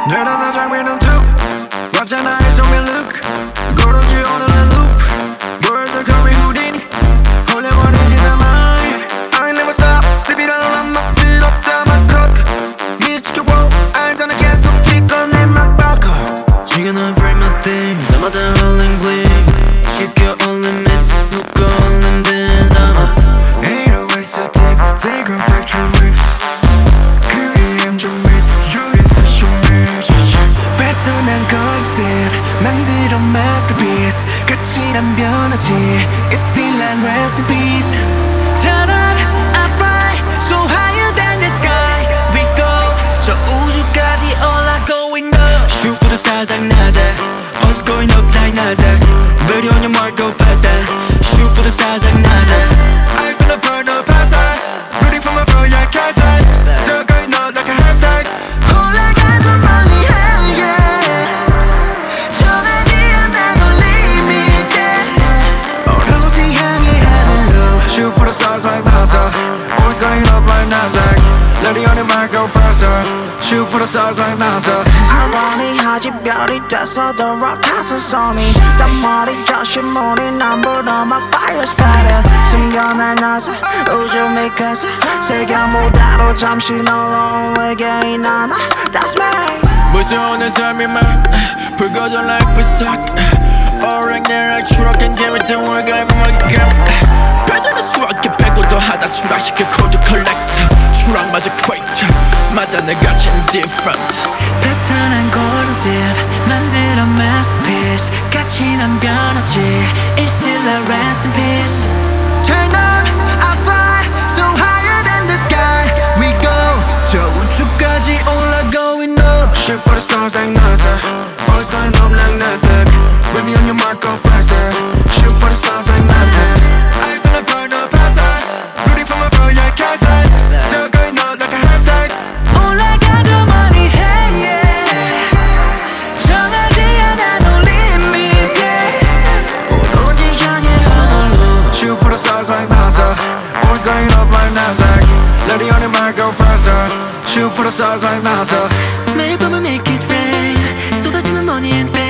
내려다 장비는 툭 왔잖아 show me look 걸어지 오늘은 loop Words are coming Houdini 홀려버리지 내 mind I never stop Sleep it all on my feet up to my Costco 미치게 wow 알잖아 계속 찍어 내막 바꿔 지금 넌 frame my things I'm a the rolling bling 쉽게 all limits 누가 올린 this I'm a 808 so deep Take on fracture rips 그리움 좀 및 유리 special message 뱉어낸 컨셉 만들어 masterpiece 끝이 난 변하지 It's still and rest in peace Turn up, I fly so higher than the sky We go 저 우주까지 올라가고 있는 Shoot for the stars like NASA All's going up like NASA Ready on your mark, go faster Shoot for the stars like NASA I feel the burn up outside Ready for my flow, yeah, can't start 저 going up like a hashtag 올라가서 멀리 향해 정하지 않아 no limit 오로지 향해 하늘로 Shoot for the stars like NASA Always going up like Nasdaq Ready on your mark, go faster Shoot for the stars like NASA irony하지 별이 돼서 The Rock has a song이 땀머리 조심문이 남부로 막 fire splatter 숨겨날 나서 우주 밑에서 세계 무대로 잠시 널로에게 나나 That's me 무서운 삶이 막 불거져 like 불stock 오락 내락 추락한 재밌던 월가의 먹잇감 배달의 수학에 빼고도 하다 추락시켜 코드 컬렉터 추락마저 퀘이터 맞아 내 가치는 different 패턴한 골든집 만들어 masterpiece 같이 난 변하지 It's still a rest in peace Turn up, I fly so higher than the sky We go 저 우주까지 올라가고 있는 Shoot for the stars like NASA Always going up like NASA Ready on your mark, go faster Shoot for the stars like NASA I feel the burn up outside Rooting for my flow, yeah, can't start 저 going up like a hashtag 올라가죠 멀리 향해 정하지 않아 no limits yeah. 오로지 향해 하늘로 Shoot for the stars like NASA Always going up like Nasdaq Ready on your mark, go faster Shoot for the stars like NASA 매일 밤을 make it rain 쏟아지는 money and fame